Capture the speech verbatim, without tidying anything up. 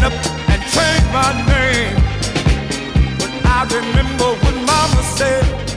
stand up and change my name. But I remember when Mama said